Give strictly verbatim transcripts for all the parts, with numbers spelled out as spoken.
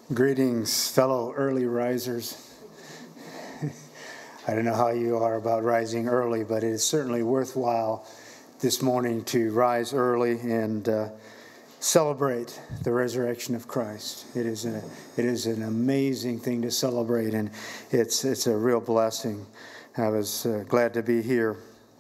Greetings, fellow early risers. I don't know how you are about rising early, but it is certainly worthwhile this morning to rise early and uh, celebrate the resurrection of Christ. It is a, it is an amazing thing to celebrate, and it's it's a real blessing. I was uh, glad to be here.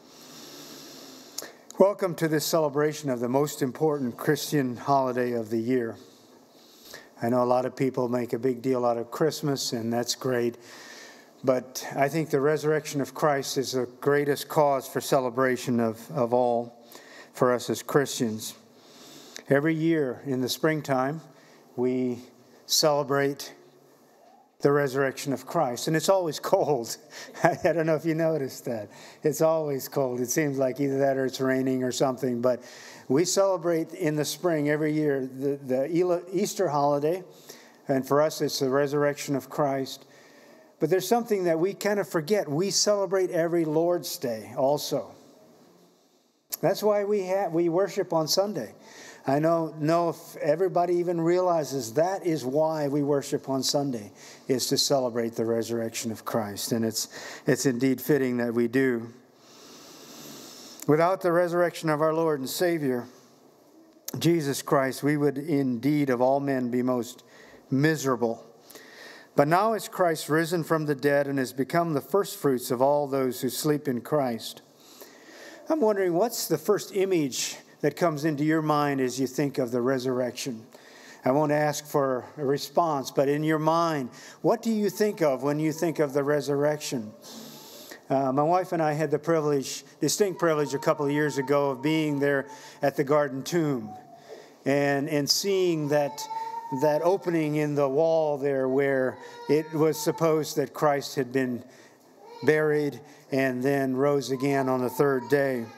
Welcome to this celebration of the most important Christian holiday of the year. I know a lot of people make a big deal out of Christmas, and that's great. But I think the resurrection of Christ is the greatest cause for celebration of, of all for us as Christians. Every year in the springtime, we celebrate the resurrection of Christ. And it's always cold. I don't know if you noticed that. It's always cold. It seems like either that or it's raining or something. But we celebrate in the spring every year the, the Easter holiday. And for us, it's the resurrection of Christ. But there's something that we kind of forget. We celebrate every Lord's Day also. That's why we have, we worship on Sunday. I don't know if everybody even realizes that is why we worship on Sunday, is to celebrate the resurrection of Christ. And it's it's indeed fitting that we do. Without the resurrection of our Lord and Savior, Jesus Christ, we would indeed of all men be most miserable. But now is Christ risen from the dead and has become the firstfruits of all those who sleep in Christ. I'm wondering, what's the first image that comes into your mind as you think of the resurrection? I won't ask for a response, but in your mind, what do you think of when you think of the resurrection? Uh, my wife and I had the privilege, distinct privilege a couple of years ago of being there at the Garden Tomb and, and seeing that, that opening in the wall there where it was supposed that Christ had been buried and then rose again on the third day.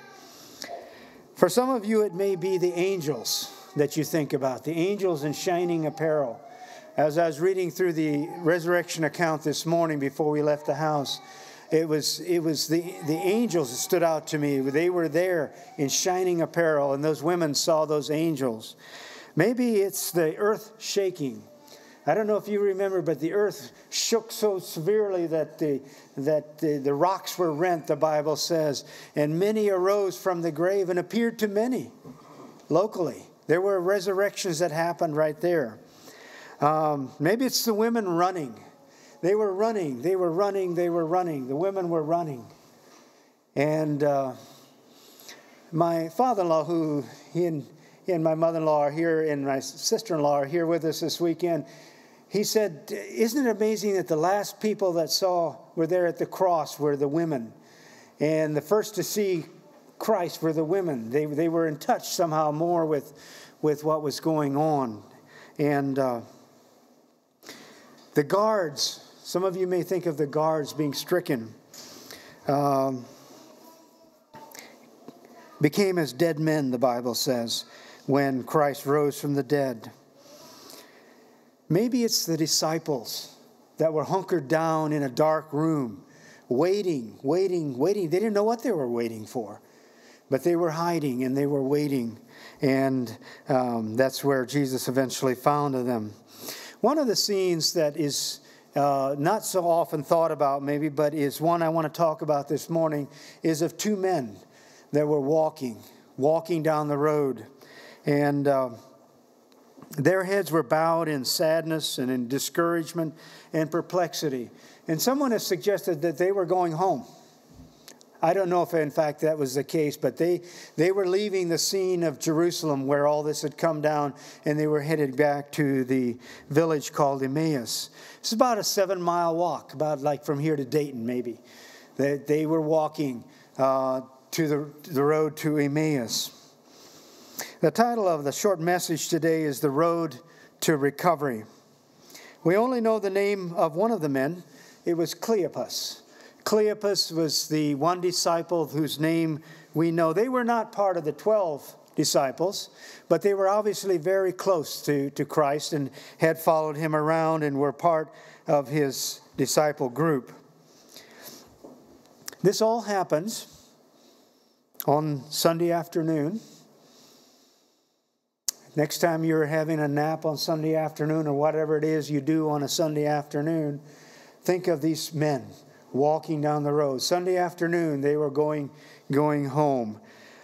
For some of you, it may be the angels that you think about, the angels in shining apparel. As I was reading through the resurrection account this morning before we left the house, it was it was the, the angels that stood out to me. They were there in shining apparel, and those women saw those angels. Maybe it's the earth shaking. I don't know if you remember, but the earth shook so severely that the that the, the rocks were rent, the Bible says, and many arose from the grave and appeared to many locally. There were resurrections that happened right there. Um, maybe it's the women running. They were running, they were running, they were running. The women were running. And uh, my father-in-law, who he and, he and my mother-in-law are here, and my sister-in-law are here with us this weekend, he said, isn't it amazing that the last people that saw were there at the cross were the women? And the first to see Christ were the women. They they were in touch somehow more with, with what was going on. And uh, the guards, some of you may think of the guards being stricken, um, became as dead men, the Bible says, when Christ rose from the dead. Maybe it's the disciples that were hunkered down in a dark room, waiting, waiting, waiting. They didn't know what they were waiting for, but they were hiding and they were waiting. And um, that's where Jesus eventually found them. One of the scenes that is uh, not so often thought about maybe, but is one I want to talk about this morning, is of two men that were walking, walking down the road. And Uh, Their heads were bowed in sadness and in discouragement and perplexity. And someone has suggested that they were going home. I don't know if, in fact, that was the case, but they, they were leaving the scene of Jerusalem where all this had come down, and they were headed back to the village called Emmaus. It's about a seven-mile walk, about like from here to Dayton, maybe. They, they were walking uh, to the, the road to Emmaus. The title of the short message today is The Road to Recovery. We only know the name of one of the men. It was Cleopas. Cleopas was the one disciple whose name we know. They were not part of the twelve disciples, but they were obviously very close to, to Christ and had followed him around and were part of his disciple group. This all happens on Sunday afternoon. Next time you're having a nap on Sunday afternoon, or whatever it is you do on a Sunday afternoon, think of these men walking down the road. Sunday afternoon, they were going, going home.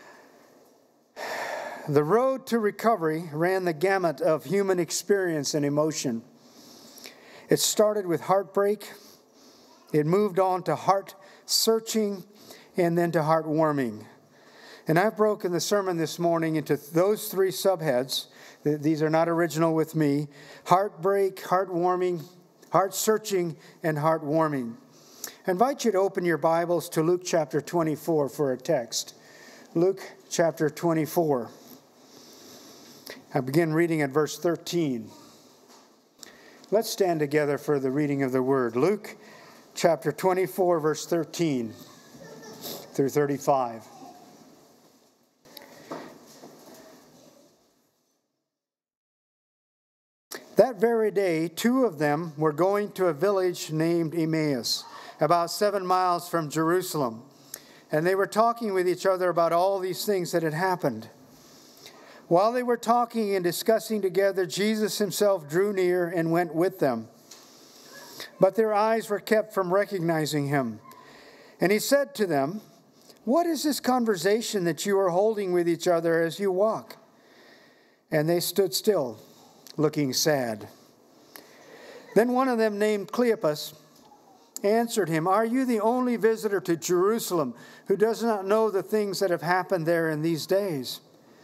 The road to recovery ran the gamut of human experience and emotion. It started with heartbreak. It moved on to heart-searching, and then to heartwarming. And I've broken the sermon this morning into those three subheads. These are not original with me. Heartbreak, heartwarming, heart-searching, and heartwarming. I invite you to open your Bibles to Luke chapter twenty-four for a text. Luke chapter twenty-four. I begin reading at verse thirteen. Let's stand together for the reading of the word. Luke chapter twenty-four, verse thirteen through thirty-five. That very day, two of them were going to a village named Emmaus, about seven miles from Jerusalem. And they were talking with each other about all these things that had happened. While they were talking and discussing together, Jesus himself drew near and went with them. But their eyes were kept from recognizing him. And he said to them, "What is this conversation that you are holding with each other as you walk?" And they stood still, looking sad. Then one of them, named Cleopas, answered him, "Are you the only visitor to Jerusalem who does not know the things that have happened there in these days?"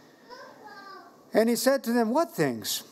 And he said to them, "What things?"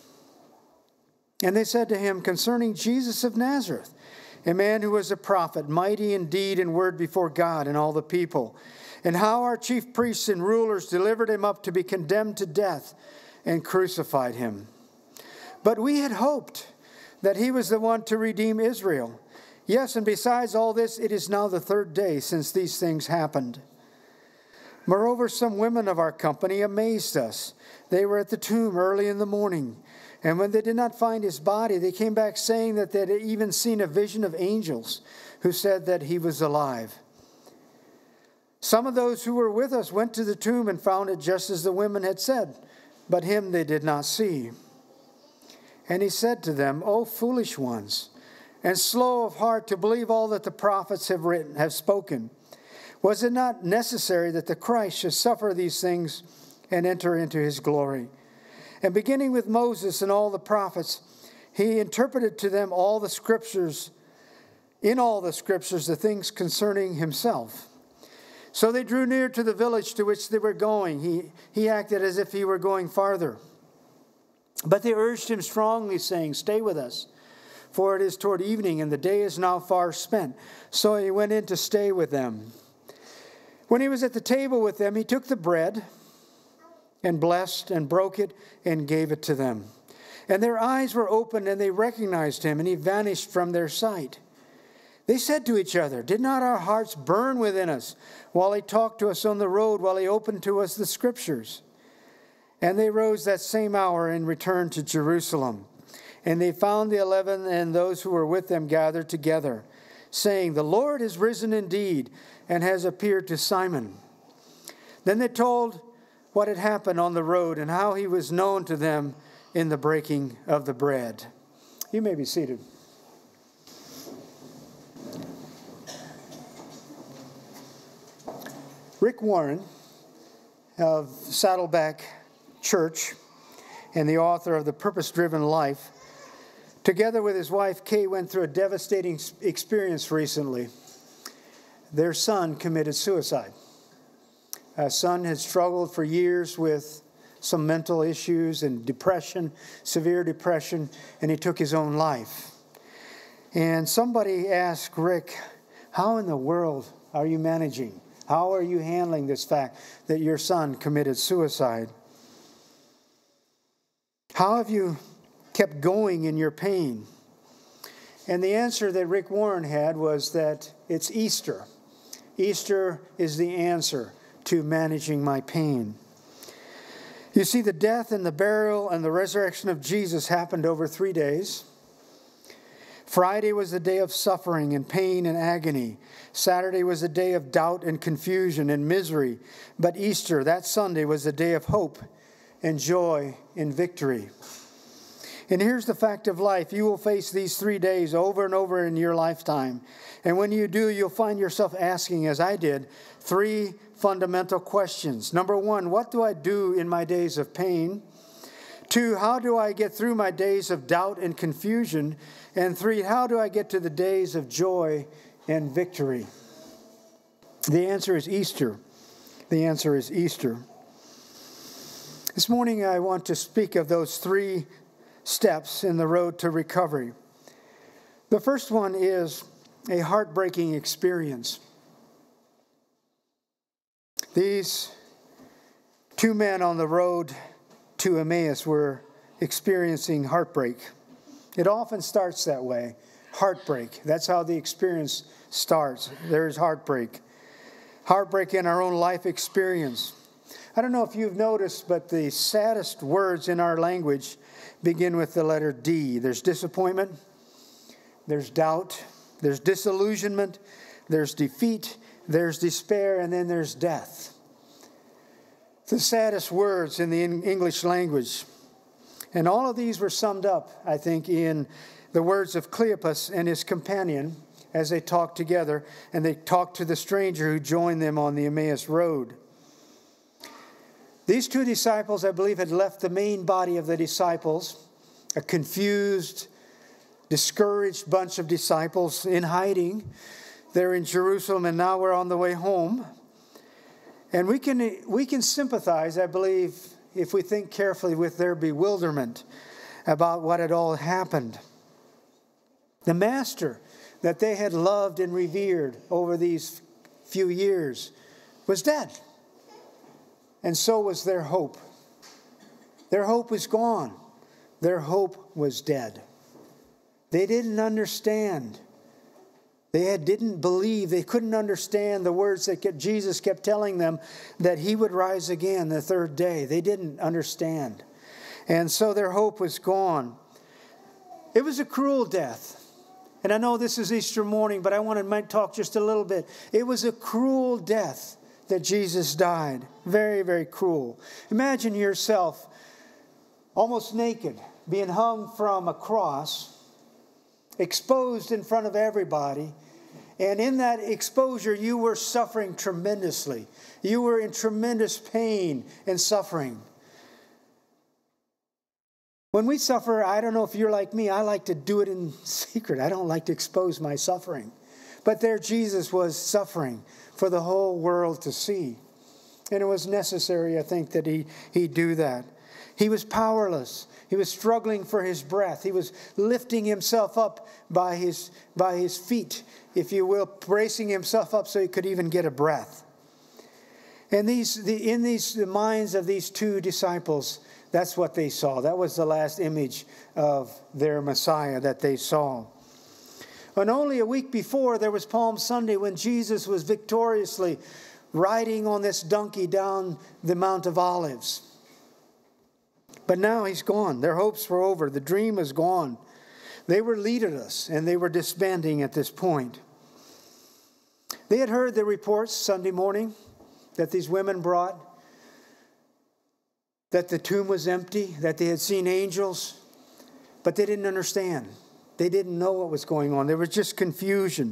And they said to him, "Concerning Jesus of Nazareth, a man who was a prophet, mighty in deed and word before God and all the people, and how our chief priests and rulers delivered him up to be condemned to death and crucified him. But we had hoped that he was the one to redeem Israel. Yes, and besides all this, it is now the third day since these things happened. Moreover, some women of our company amazed us. They were at the tomb early in the morning, and when they did not find his body, they came back saying that they had even seen a vision of angels who said that he was alive. Some of those who were with us went to the tomb and found it just as the women had said, but him they did not see." And he said to them, "O foolish ones, and slow of heart to believe all that the prophets have written, have spoken. Was it not necessary that the Christ should suffer these things and enter into his glory? And beginning with Moses and all the prophets, he interpreted to them all the scriptures, in all the scriptures, the things concerning himself. So they drew near to the village to which they were going. He, he acted as if he were going farther. But they urged him strongly, saying, 'Stay with us, for it is toward evening, and the day is now far spent.' So he went in to stay with them. When he was at the table with them, he took the bread and blessed and broke it and gave it to them. And their eyes were opened, and they recognized him, and he vanished from their sight. They said to each other, 'Did not our hearts burn within us while he talked to us on the road, while he opened to us the scriptures?' And they rose that same hour and returned to Jerusalem. And they found the eleven and those who were with them gathered together, saying, 'The Lord is risen indeed and has appeared to Simon.' Then they told what had happened on the road and how he was known to them in the breaking of the bread." You may be seated. Rick Warren of Saddleback Church and the author of The Purpose-Driven Life, together with his wife Kay, went through a devastating experience recently. Their son committed suicide. Our son had struggled for years with some mental issues and depression, severe depression, and he took his own life. And somebody asked Rick, "How in the world are you managing? How are you handling this fact that your son committed suicide? How have you kept going in your pain?" And the answer that Rick Warren had was that it's Easter. Easter is the answer to managing my pain. You see, the death and the burial and the resurrection of Jesus happened over three days. Friday was a day of suffering and pain and agony. Saturday was a day of doubt and confusion and misery. But Easter, that Sunday, was a day of hope and joy in victory. And here's the fact of life. You will face these three days over and over in your lifetime. And when you do, you'll find yourself asking, as I did, three fundamental questions. Number one, what do I do in my days of pain? Two, how do I get through my days of doubt and confusion? And three, how do I get to the days of joy and victory? The answer is Easter. The answer is Easter. This morning I want to speak of those three steps in the road to recovery. The first one is a heartbreaking experience. These two men on the road to Emmaus were experiencing heartbreak. It often starts that way, heartbreak. That's how the experience starts. There is heartbreak. Heartbreak in our own life experience. I don't know if you've noticed, but the saddest words in our language begin with the letter D. There's disappointment, there's doubt, there's disillusionment, there's defeat, there's despair, and then there's death. The saddest words in the English language. And all of these were summed up, I think, in the words of Cleopas and his companion as they talked together, and they talked to the stranger who joined them on the Emmaus road. These two disciples, I believe, had left the main body of the disciples, a confused, discouraged bunch of disciples in hiding. They're in Jerusalem, and now we're on the way home. And we can we can sympathize, I believe, if we think carefully, with their bewilderment about what had all happened. The Master that they had loved and revered over these few years was dead. And so was their hope. Their hope was gone. Their hope was dead. They didn't understand. They had, didn't believe. They couldn't understand the words that kept, Jesus kept telling them that he would rise again the third day. They didn't understand. And so their hope was gone. It was a cruel death. And I know this is Easter morning, but I want to talk just a little bit. It was a cruel death that Jesus died. Very, very cruel. Imagine yourself almost naked, being hung from a cross, exposed in front of everybody. And in that exposure, you were suffering tremendously. You were in tremendous pain and suffering. When we suffer, I don't know if you're like me, I like to do it in secret. I don't like to expose my suffering. But there Jesus was suffering for the whole world to see. And it was necessary, I think, that he, he do that. He was powerless. He was struggling for his breath. He was lifting himself up by his, by his feet, if you will, bracing himself up so he could even get a breath. And these, the, in these, the minds of these two disciples, that's what they saw. That was the last image of their Messiah that they saw. And only a week before, there was Palm Sunday when Jesus was victoriously riding on this donkey down the Mount of Olives. But now he's gone. Their hopes were over. The dream is gone. They were leaderless, and they were disbanding at this point. They had heard the reports Sunday morning that these women brought, that the tomb was empty, that they had seen angels, but they didn't understand. They didn't know what was going on. There was just confusion.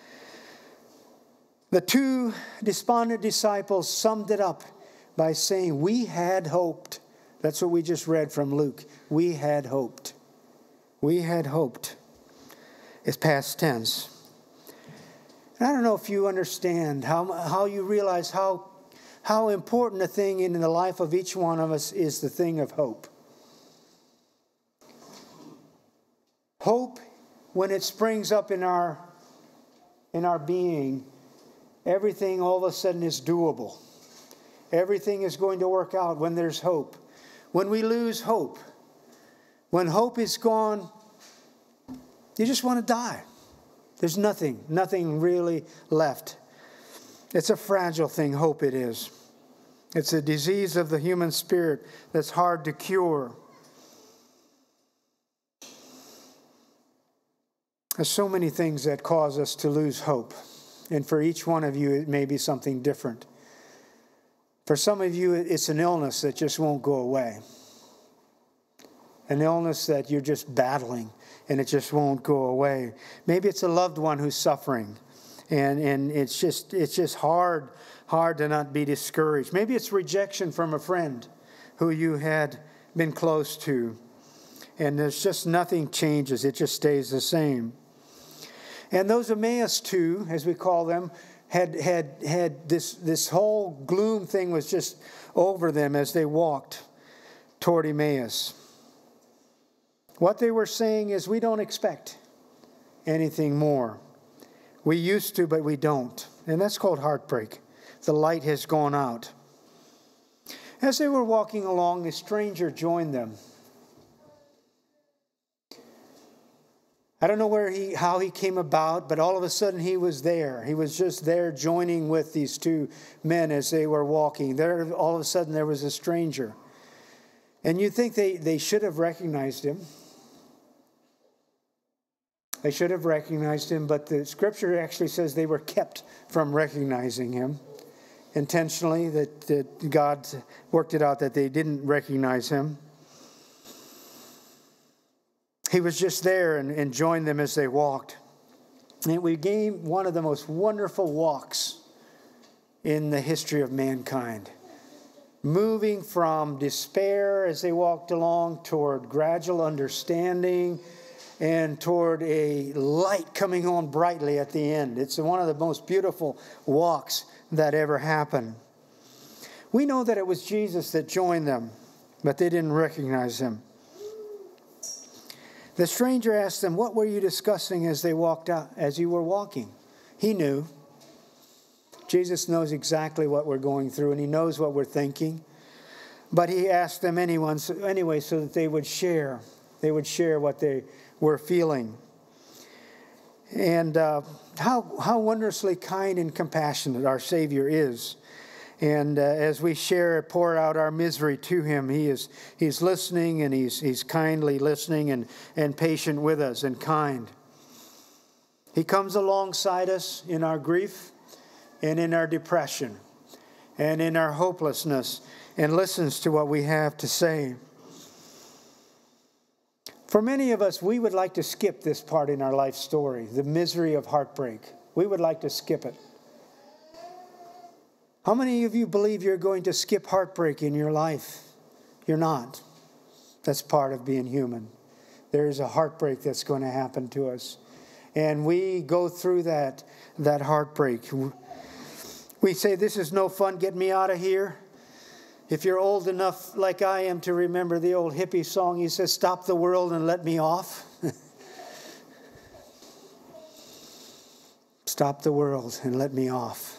The two despondent disciples summed it up by saying, "We had hoped." That's what we just read from Luke. We had hoped. We had hoped. It's past tense. And I don't know if you understand how, how you realize how, how important a thing in the life of each one of us is the thing of hope. Hope, when it springs up in our, in our being, everything all of a sudden is doable. Everything is going to work out when there's hope. When we lose hope, when hope is gone, you just want to die. There's nothing, nothing really left. It's a fragile thing, hope it is. It's a disease of the human spirit that's hard to cure. There's so many things that cause us to lose hope. And for each one of you, it may be something different. For some of you, it's an illness that just won't go away. An illness that you're just battling and it just won't go away. Maybe it's a loved one who's suffering and, and it's just it's just hard, hard to not be discouraged. Maybe it's rejection from a friend who you had been close to. And there's just nothing changes. It just stays the same. And those Emmaus two, as we call them, had had had this this whole gloom thing was just over them as they walked toward Emmaus. What they were saying is, we don't expect anything more. We used to, but we don't. And that's called heartbreak. The light has gone out. As they were walking along, a stranger joined them. I don't know where he, how he came about, but all of a sudden he was there. He was just there joining with these two men as they were walking. There, all of a sudden there was a stranger. And you'd think they, they should have recognized him. They should have recognized him, but the scripture actually says they were kept from recognizing him intentionally, that, that God worked it out that they didn't recognize him. He was just there and, and joined them as they walked. And we gained one of the most wonderful walks in the history of mankind. Moving from despair as they walked along toward gradual understanding and toward a light coming on brightly at the end. It's one of the most beautiful walks that ever happened. We know that it was Jesus that joined them, but they didn't recognize him. The stranger asked them, "What were you discussing as they walked out, as you were walking?" He knew. Jesus knows exactly what we're going through, and he knows what we're thinking. But he asked them anyway, anyway so that they would share. They would share what they were feeling. And uh, how, how wondrously kind and compassionate our Savior is. And uh, as we share, pour out our misery to him, he is he's listening, and he's he's kindly listening and, and patient with us and kind. He comes alongside us in our grief and in our depression and in our hopelessness and listens to what we have to say. For many of us, we would like to skip this part in our life story, the misery of heartbreak. We would like to skip it. How many of you believe you're going to skip heartbreak in your life? You're not. That's part of being human. There's a heartbreak that's going to happen to us. And we go through that, that heartbreak. We say, "This is no fun, get me out of here." If you're old enough like I am to remember the old hippie song, he says, "Stop the world and let me off." Stop the world and let me off.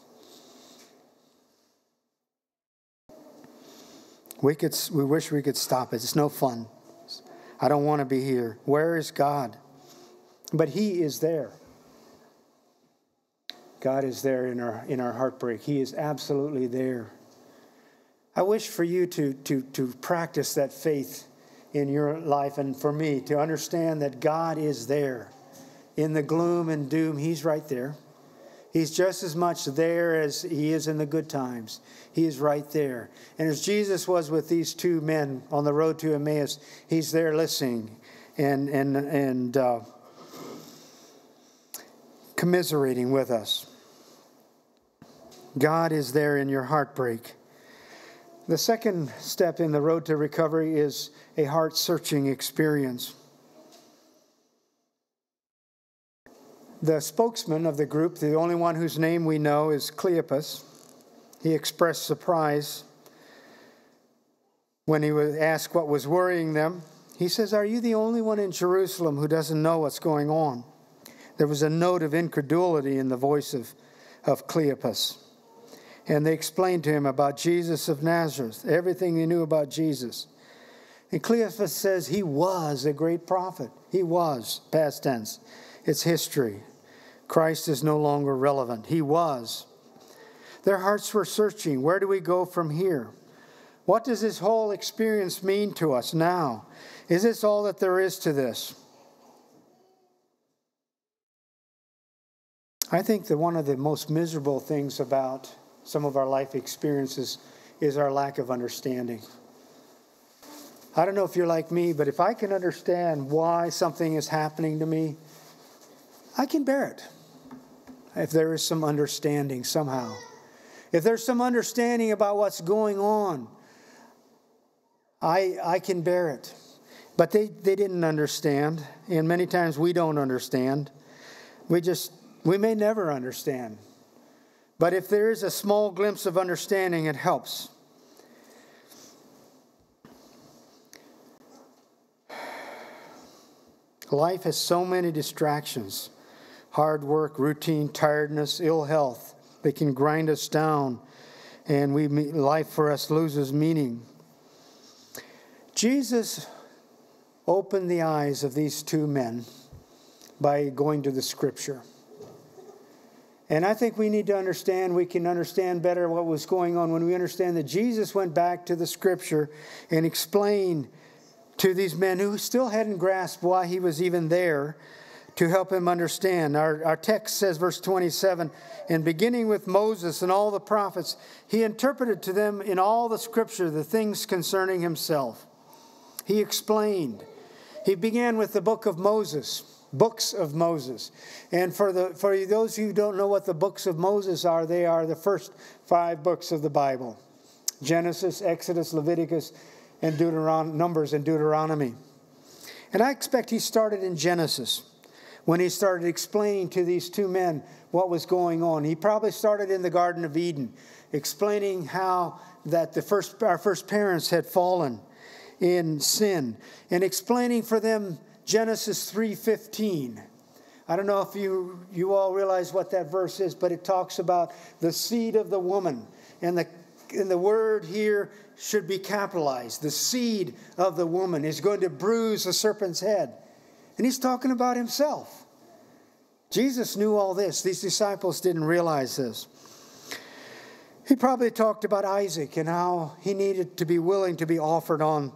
We could. We wish we could stop it. It's no fun. I don't want to be here. Where is God? But he is there. God is there in our in our heartbreak. He is absolutely there. I wish for you to, to, to practice that faith in your life, and for me to understand that God is there. In the gloom and doom, he's right there. He's just as much there as he is in the good times. He is right there. And as Jesus was with these two men on the road to Emmaus, he's there listening and, and, and uh, commiserating with us. God is there in your heartbreak. The second step in the road to recovery is a heart-searching experience. The spokesman of the group, the only one whose name we know, is Cleopas. He expressed surprise when he was asked what was worrying them. He says, "Are you the only one in Jerusalem who doesn't know what's going on?" There was a note of incredulity in the voice of, of Cleopas. And they explained to him about Jesus of Nazareth, everything they knew about Jesus. And Cleopas says he was a great prophet. He was, past tense. It's history. Christ is no longer relevant. He was. Their hearts were searching. Where do we go from here? What does this whole experience mean to us now? Is this all that there is to this? I think that one of the most miserable things about some of our life experiences is our lack of understanding. I don't know if you're like me, but if I can understand why something is happening to me, I can bear it. If there is some understanding somehow. If there's some understanding about what's going on, I I can bear it. But they, they didn't understand. And many times we don't understand. We just, we may never understand. But if there is a small glimpse of understanding, it helps. Life has so many distractions. Hard work, routine, tiredness, ill health. They can grind us down. And we life for us loses meaning. Jesus opened the eyes of these two men by going to the Scripture. And I think we need to understand, we can understand better what was going on when we understand that Jesus went back to the Scripture and explained to these men who still hadn't grasped why he was even there, to help him understand. Our, our text says, verse twenty-seven, and beginning with Moses and all the prophets, he interpreted to them in all the Scripture the things concerning himself. He explained. He began with the book of Moses, books of Moses. And for the for those who don't know what the books of Moses are, they are the first five books of the Bible. Genesis, Exodus, Leviticus, and Deuteron- Numbers and Deuteronomy. And I expect he started in Genesis when he started explaining to these two men what was going on. He probably started in the Garden of Eden, explaining how that the first our first parents had fallen in sin, and explaining for them Genesis three fifteen. I don't know if you, you all realize what that verse is, but it talks about the seed of the woman. And the, and the word here should be capitalized. The seed of the woman is going to bruise the serpent's head. And he's talking about himself. Jesus knew all this. These disciples didn't realize this. He probably talked about Isaac and how he needed to be willing to be offered on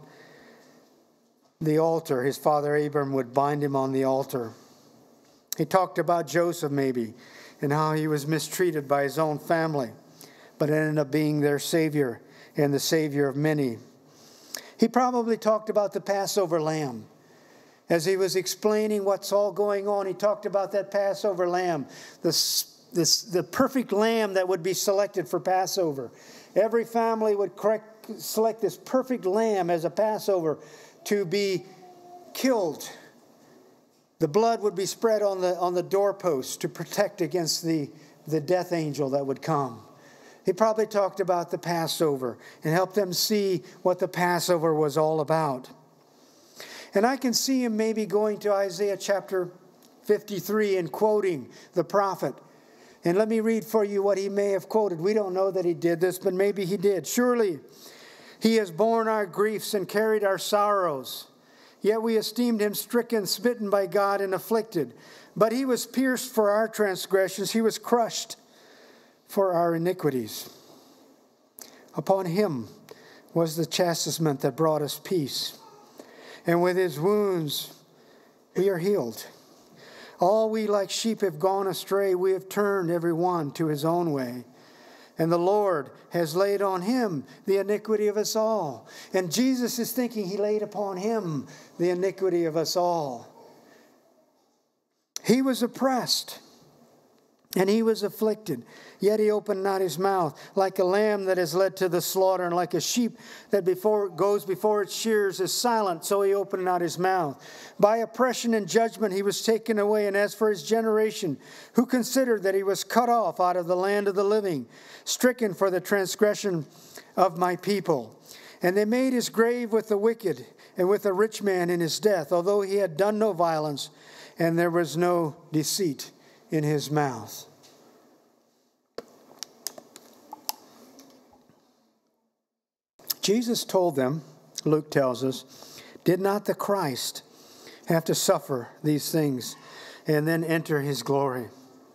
the altar. His father Abram would bind him on the altar. He talked about Joseph maybe and how he was mistreated by his own family, but ended up being their Savior and the Savior of many. He probably talked about the Passover lamb. As he was explaining what's all going on, he talked about that Passover lamb, this, this, the perfect lamb that would be selected for Passover. Every family would correct, select this perfect lamb as a Passover to be killed. The blood would be spread on the on the doorposts to protect against the, the death angel that would come. He probably talked about the Passover and helped them see what the Passover was all about. And I can see him maybe going to Isaiah chapter fifty-three and quoting the prophet. And let me read for you what he may have quoted. We don't know that he did this, but maybe he did. Surely he has borne our griefs and carried our sorrows. Yet we esteemed him stricken, smitten by God, and afflicted. But he was pierced for our transgressions. He was crushed for our iniquities. Upon him was the chastisement that brought us peace. And with his wounds we are healed. All we like sheep have gone astray. We have turned every one to his own way. And the Lord has laid on him the iniquity of us all. And Jesus is thinking he laid upon him the iniquity of us all. He was oppressed and he was afflicted, yet he opened not his mouth. Like a lamb that is led to the slaughter, and like a sheep that before goes before its shears is silent, so he opened not his mouth. By oppression and judgment he was taken away. And as for his generation, who considered that he was cut off out of the land of the living, stricken for the transgression of my people. And they made his grave with the wicked and with the rich man in his death, although he had done no violence, and there was no deceit in his mouth. Jesus told them, Luke tells us, did not the Christ have to suffer these things and then enter his glory?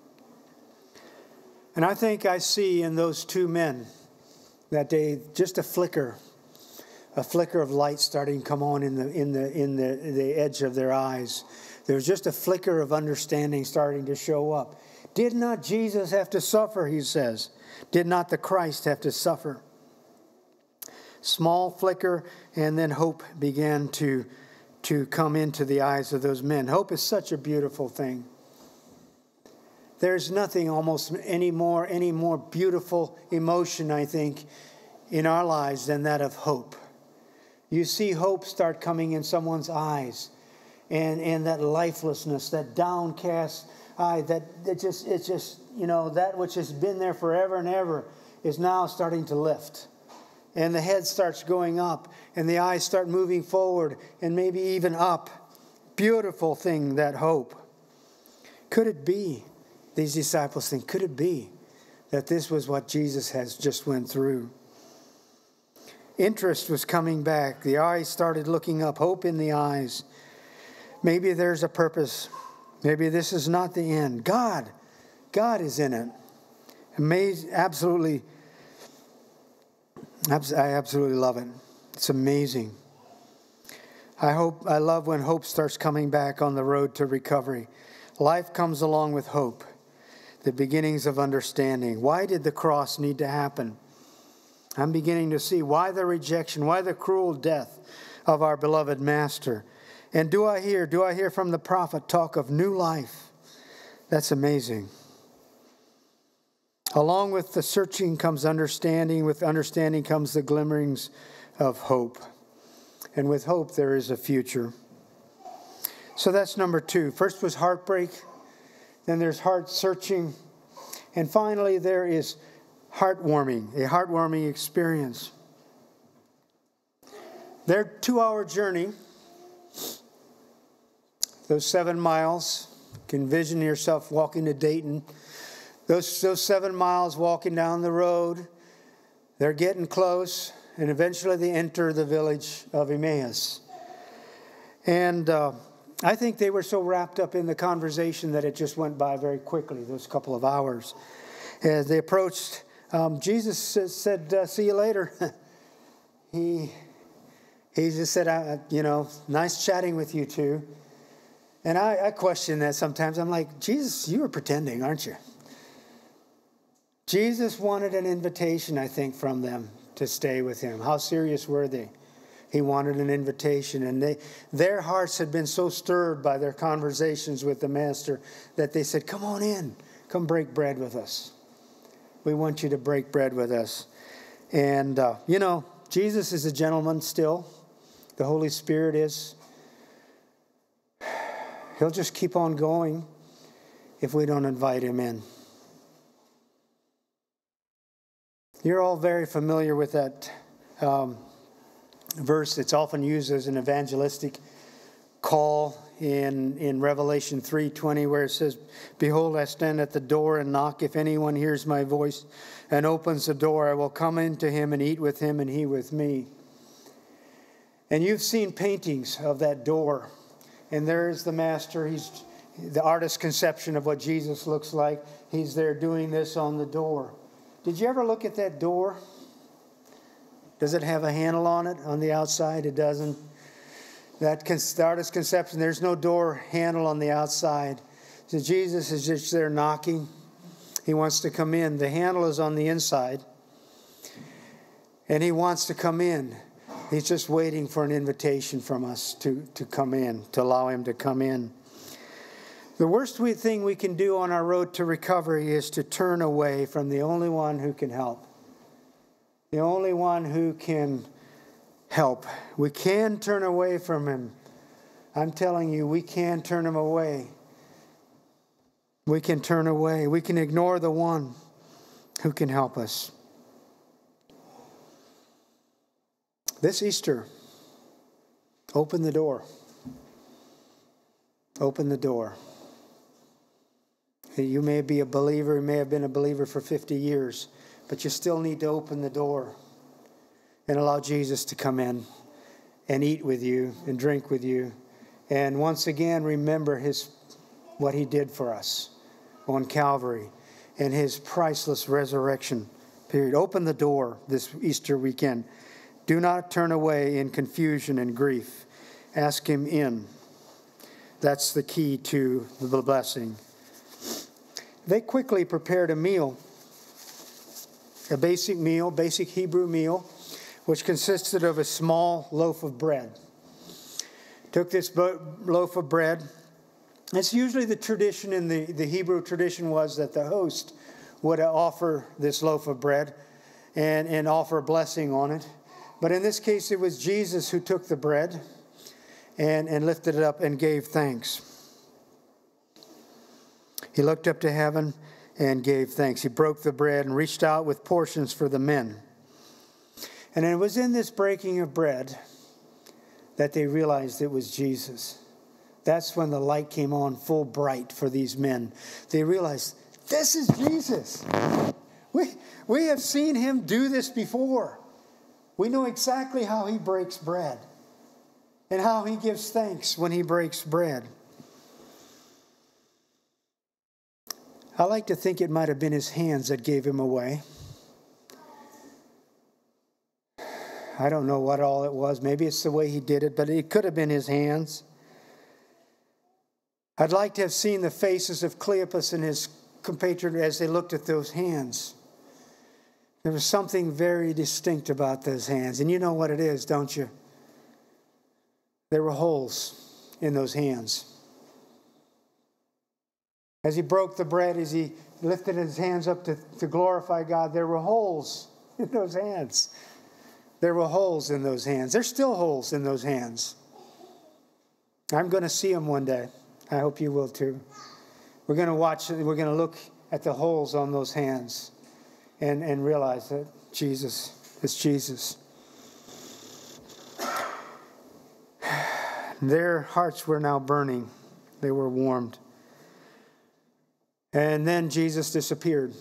And I think I see in those two men that day just a flicker, a flicker of light starting to come on in the in the in the, the edge of their eyes. There's just a flicker of understanding starting to show up Did not Jesus have to suffer, he says? Did not the Christ have to suffer? Small flicker, and then hope began to, to come into the eyes of those men. Hope is such a beautiful thing. There's nothing almost any more, any more beautiful emotion, I think, in our lives than that of hope. You see hope start coming in someone's eyes, and, and that lifelessness, that downcast eye, that it just, it's just, you know, that which has been there forever and ever is now starting to lift. And the head starts going up, and the eyes start moving forward, and maybe even up. Beautiful thing, that hope. Could it be, these disciples think, could it be that this was what Jesus has just went through? Interest was coming back. The eyes started looking up. Hope in the eyes. Maybe there's a purpose. Maybe this is not the end. God, God is in it. Amazing, absolutely. I absolutely love it. It's amazing. I hope, I love when hope starts coming back on the road to recovery. Life comes along with hope, the beginnings of understanding. Why did the cross need to happen? I'm beginning to see why the rejection, why the cruel death of our beloved Master. And do I hear, do I hear from the prophet talk of new life? That's amazing. Along with the searching comes understanding. With understanding comes the glimmerings of hope. And with hope, there is a future. So that's number two. First was heartbreak. Then there's heart searching. And finally, there is heartwarming, a heartwarming experience. Their two-hour journey, those seven miles, you can envision yourself walking to Dayton. Those, those seven miles walking down the road, they're getting close, and eventually they enter the village of Emmaus. And uh, I think they were so wrapped up in the conversation that it just went by very quickly, those couple of hours. As they approached, um, Jesus said, uh, see you later. he, he just said, uh, you know, nice chatting with you two. And I, I question that sometimes. I'm like, Jesus, you were pretending, aren't you? Jesus wanted an invitation, I think, from them to stay with him. How serious were they? He wanted an invitation, and they, their hearts had been so stirred by their conversations with the Master that they said, come on in, come break bread with us. We want you to break bread with us. And, uh, you know, Jesus is a gentleman still. The Holy Spirit is. He'll just keep on going if we don't invite him in. You're all very familiar with that um, verse. It's often used as an evangelistic call in, in Revelation three twenty, where it says, behold, I stand at the door and knock. If anyone hears my voice and opens the door, I will come into him and eat with him and he with me. And you've seen paintings of that door. And there's the Master. He's the artist's conception of what Jesus looks like. He's there doing this on the door. Did you ever look at that door? Does it have a handle on it on the outside? It doesn't. That the artist's conception, there's no door handle on the outside. So Jesus is just there knocking. He wants to come in. The handle is on the inside. And he wants to come in. He's just waiting for an invitation from us to, to come in, to allow him to come in. The worst thing we can do on our road to recovery is to turn away from the only one who can help. The only one who can help. We can turn away from him. I'm telling you, we can turn him away. We can turn away. We can ignore the one who can help us. This Easter, open the door. Open the door. You may be a believer, you may have been a believer for fifty years, but you still need to open the door and allow Jesus to come in and eat with you and drink with you. And once again, remember his what he did for us on Calvary and his priceless resurrection period. Open the door this Easter weekend. Do not turn away in confusion and grief. Ask him in. That's the key to the blessing. they quickly prepared a meal, a basic meal, basic Hebrew meal, which consisted of a small loaf of bread. Took this loaf of bread. It's usually the tradition in the, the Hebrew tradition was that the host would offer this loaf of bread and, and offer a blessing on it. But in this case, it was Jesus who took the bread and, and lifted it up and gave thanks. He looked up to heaven and gave thanks. He broke the bread and reached out with portions for the men. And it was in this breaking of bread that they realized it was Jesus. That's when the light came on full bright for these men. They realized, this is Jesus. We, we have seen him do this before. We know exactly how he breaks bread and how he gives thanks when he breaks bread. I like to think it might have been his hands that gave him away. I don't know what all it was. Maybe it's the way he did it, but it could have been his hands. I'd like to have seen the faces of Cleopas and his compatriot as they looked at those hands. There was something very distinct about those hands. And you know what it is, don't you? There were holes in those hands. As he broke the bread, as he lifted his hands up to, to glorify God, there were holes in those hands. There were holes in those hands. There's still holes in those hands. I'm going to see them one day. I hope you will too. We're going to watch, we're going to look at the holes on those hands and, and realize that Jesus is Jesus. Their hearts were now burning. They were warmed. And then Jesus disappeared.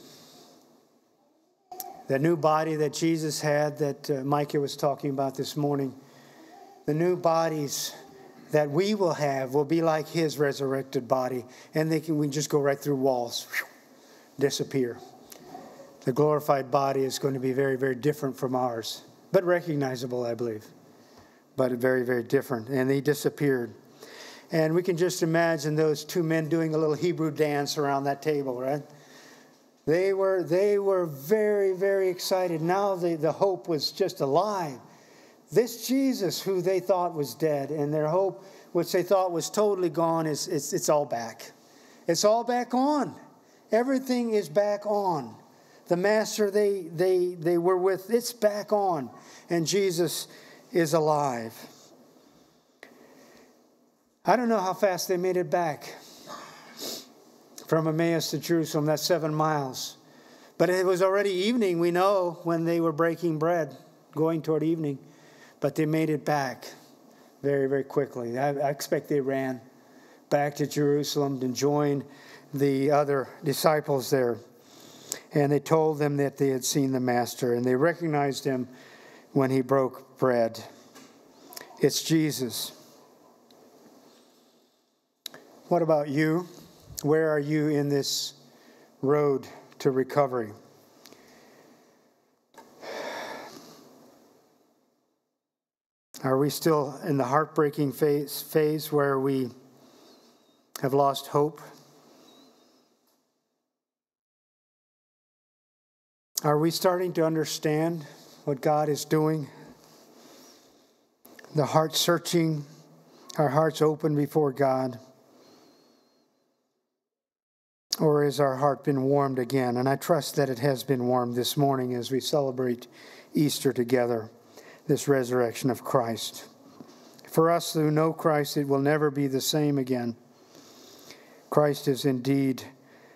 The new body that Jesus had that uh, Micah was talking about this morning, the new bodies that we will have will be like his resurrected body. And they can we just go right through walls, whew, disappear. The glorified body is going to be very, very different from ours, but recognizable, I believe. But very, very different. And they disappeared. And we can just imagine those two men doing a little Hebrew dance around that table, right? They were they were very, very excited. Now the, the hope was just alive. This Jesus who they thought was dead, and their hope, which they thought was totally gone, is it's, it's all back. It's all back on. Everything is back on. The master they they they were with, it's back on. And Jesus is alive. I don't know how fast they made it back from Emmaus to Jerusalem. That's seven miles. But it was already evening, we know, when they were breaking bread, going toward evening. But they made it back very, very quickly. I, I expect they ran back to Jerusalem and joined the other disciples there. And they told them that they had seen the Master. And they recognized him when he broke bread. It's Jesus. What about you? Where are you in this road to recovery? Are we still in the heartbreaking phase, phase where we have lost hope? Are we starting to understand what God is doing? The heart searching, our hearts open before God. Or has our heart been warmed again? And I trust that it has been warmed this morning as we celebrate Easter together, this resurrection of Christ. For us who know Christ, it will never be the same again. Christ is indeed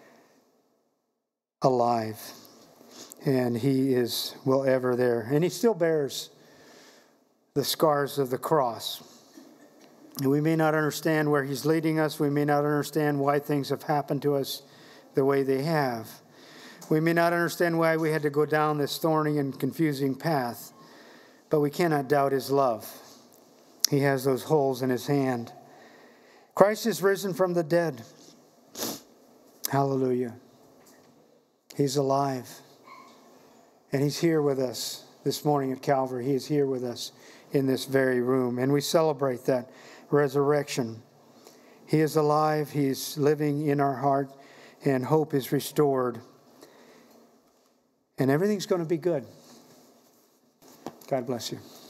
alive, and he is will ever there. And he still bears the scars of the cross. And we may not understand where he's leading us. We may not understand why things have happened to us the way they have. We may not understand why we had to go down this thorny and confusing path. But we cannot doubt his love. He has those holes in his hand. Christ is risen from the dead. Hallelujah. He's alive. And he's here with us this morning at Calvary. He is here with us in this very room. And we celebrate that resurrection. He is alive. He is living in our heart. and hope is restored. And everything's going to be good. God bless you.